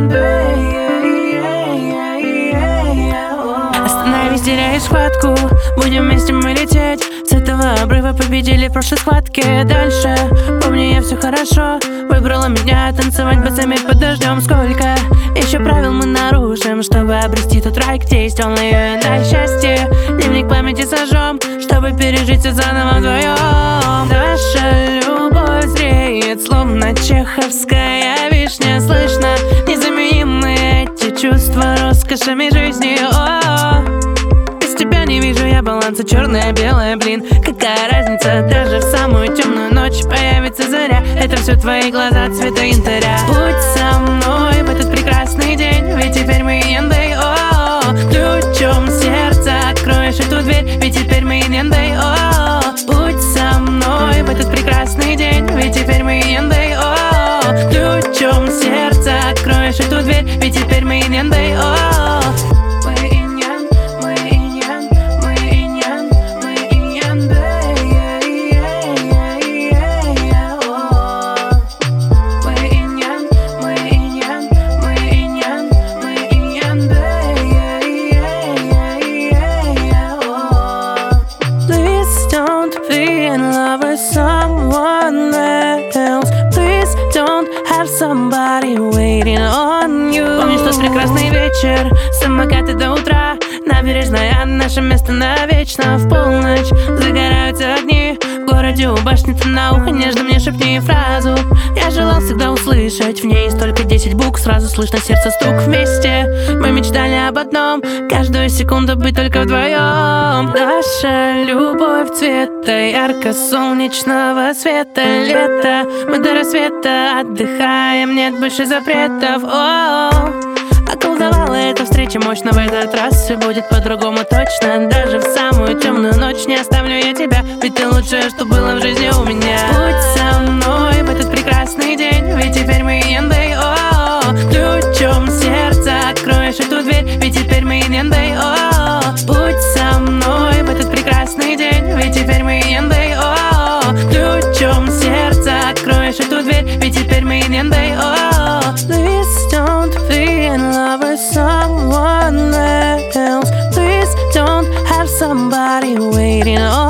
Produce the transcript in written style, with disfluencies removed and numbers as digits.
Остановись, теряешь схватку, будем вместе мы лететь. С этого обрыва победили в прошлой схватке. Дальше, помни, я все хорошо. Выбрала меня танцевать босыми под дождем. Сколько еще правил мы нарушим, чтобы обрести тот рай, где есть темное на счастье. Дневник памяти сожжем, чтобы пережить все заново вдвоем. Наша любовь зреет, словно чеховская вишня. Слышно незаменимые эти чувства роскошами жизни. Без тебя не вижу я баланса, черное-белое, блин. Какая разница, даже в самую темную ночь появится заря. Это все твои глаза цвета янтаря. Будь со мной в этот прекрасный день, ведь теперь мы яндай. Ключом сердца откроешь эту дверь, ведь теперь мы яндай. Будь со мной в этот прекрасный день, ведь теперь мы яндай. Ключом сердца откроешь эту дверь, ведь теперь мы яндай. Someone else, please don't have somebody waiting on you. Помнишь тот прекрасный вечер, самокаты до утра, набережная, наше место навечно. В полночь загораются огни, в городе у башни ты на ухо нежно мне шепни фразу. Я желал всегда услышать, в ней есть только 10 букв, сразу слышно сердце стук вместе. Мы мечтали об одном, каждую секунду быть только вдвоем. Наша любовь цвета ярко-солнечного света. Лето, мы до рассвета отдыхаем, нет больше запретов. Околдовала эта встреча мощно, в этот раз все будет по-другому точно. Даже в самую темную ночь не оставлю я тебя, ведь ты лучшее, что было в жизни у меня. Будь со мной в этот прекрасный день, ведь теперь мы яндай. Ключом сердца откроешь эту дверь, ведь теперь мы яндай. Будь со мной в этот прекрасный день, ведь теперь мы яндай. Ключом сердца откроешь эту дверь, ведь теперь мы яндай. Please don't be in love with someone else. Please don't have somebody waiting on